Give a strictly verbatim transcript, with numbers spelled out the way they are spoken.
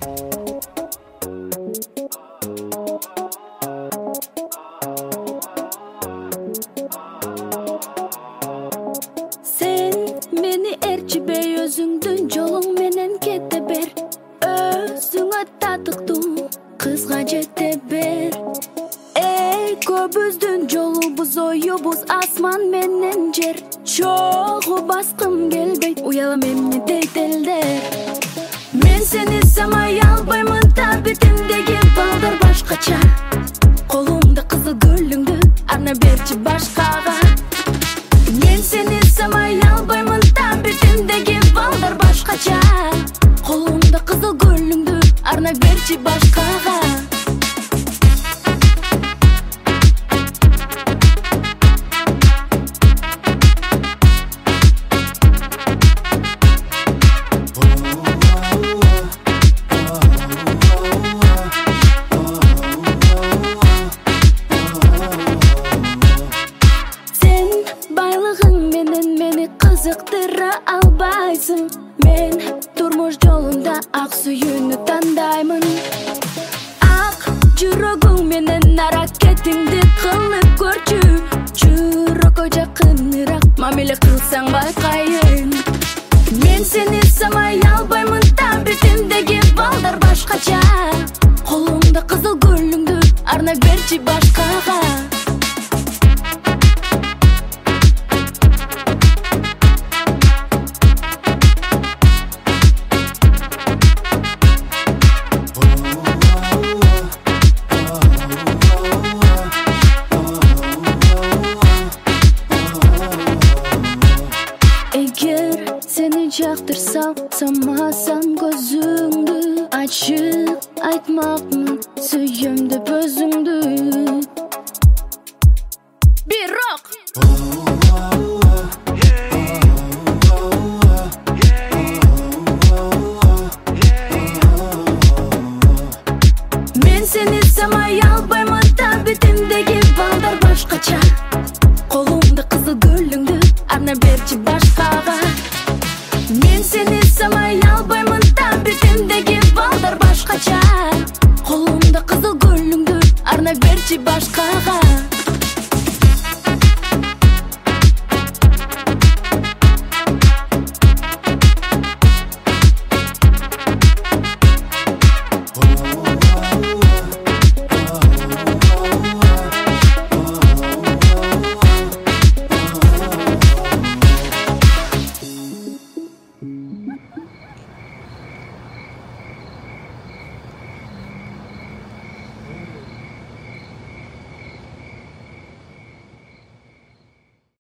Sen meni erçibey özüңdүn жолуң менен кете бер. Өзүңө татыктуу кызга жете бер. Эй, көбүздүн жолубуз оюбуз асман менен жер. Чогуу баскым келбейт, уялам эмне дейт элдер. Мен сени самай албаймын, табитимдеги балдар башкача. Колумда кызыл гүлүңдү арна берчи башкага. Мен сени самай албаймын, табитимдеги балдар башкача. Колумда кызыл гүлүңдү арна берчи башкага. Кызыктыра албайсың, мен турмуш жолунда ак сүйүүнү тандаймын. Ак жүрөгүң менен аракетиңди кылып көрчү. Жүрөккө жакыныраак мамиле кылсаң байкайын. Мен сени самай албаймын, табитимдеги балдар башкача. Колуңда кызыл гүлүңдү арна берчи башкага. Эгер сени жактырсам, самасам көзүңдү, ачык айтмакмын, сүйөм деп өзүңдү. Бирок